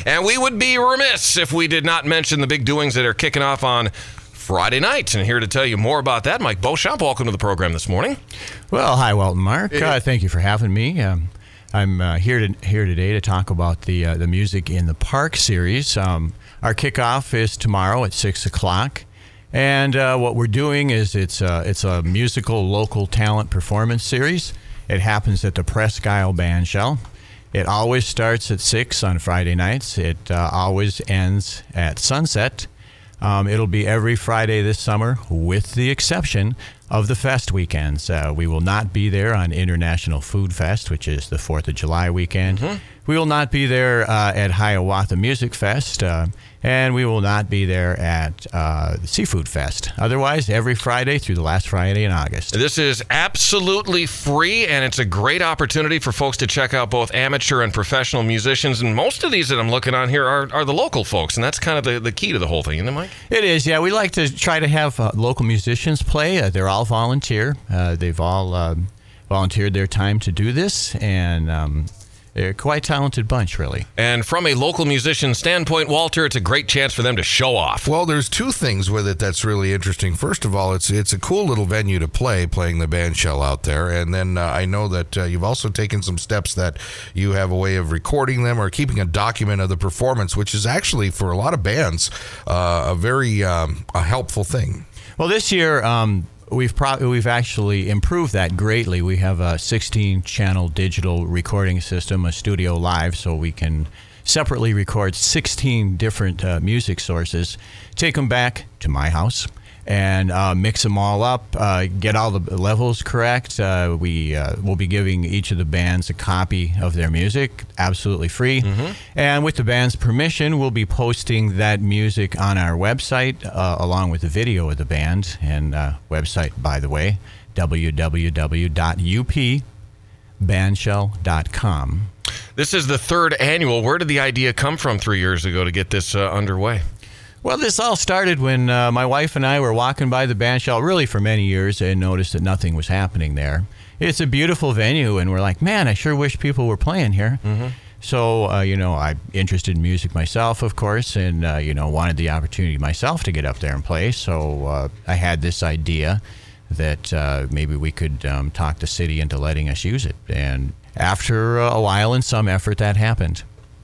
And we would be remiss if we did not mention the big doings that are kicking off on Friday night. And here to tell you more about that, Mike Beauchamp. Welcome to the program this morning. Well, hi, Welton Mark. Thank you for having me. I'm here today to talk about the Music in the Park series. Our kickoff is tomorrow at 6 o'clock. And what we're doing is it's a musical local talent performance series. It happens at the Presque Isle Bandshell. It always starts at 6 on Friday nights. It always ends at sunset. It'll be every Friday this summer, with the exception of the fest weekends. We will not be there on International Food Fest, which is the 4th of July weekend. Mm-hmm. We will not be there at Hiawatha Music Fest, and we will not be there at the Seafood Fest. Otherwise, every Friday through the last Friday in August. This is absolutely free, and it's a great opportunity for folks to check out both amateur and professional musicians. And most of these that I'm looking on here are the local folks, and that's kind of the key to the whole thing, isn't it, Mike? It is, yeah. We like to try to have local musicians play. They're all volunteer. They've all volunteered their time to do this, and they're quite a talented bunch, really. And from a local musician standpoint, Walter, it's a great chance for them to show off. Well, there's two things with it that's really interesting. First of all, it's a cool little venue to playing the bandshell out there. And then I know that you've also taken some steps that you have a way of recording them or keeping a document of the performance, which is actually, for a lot of bands, a very a helpful thing. Well, this year, we've actually improved that greatly. We have a 16-channel digital recording system, a Studio Live, so we can separately record 16 different music sources, take them back to my house, and mix them all up, get all the levels correct. We'll be giving each of the bands a copy of their music, absolutely free. Mm-hmm. And with the band's permission, we'll be posting that music on our website, along with the video of the band. And website, by the way, www.upbandshell.com. This is the third annual. Where did the idea come from 3 years ago to get this underway? Well, this all started when my wife and I were walking by the bandshell really for many years and noticed that nothing was happening there. It's a beautiful venue, and we're like, man, I sure wish people were playing here. Mm-hmm. So, I'm interested in music myself, of course, and, wanted the opportunity myself to get up there and play. So I had this idea that maybe we could talk the city into letting us use it. And after a while and some effort, that happened.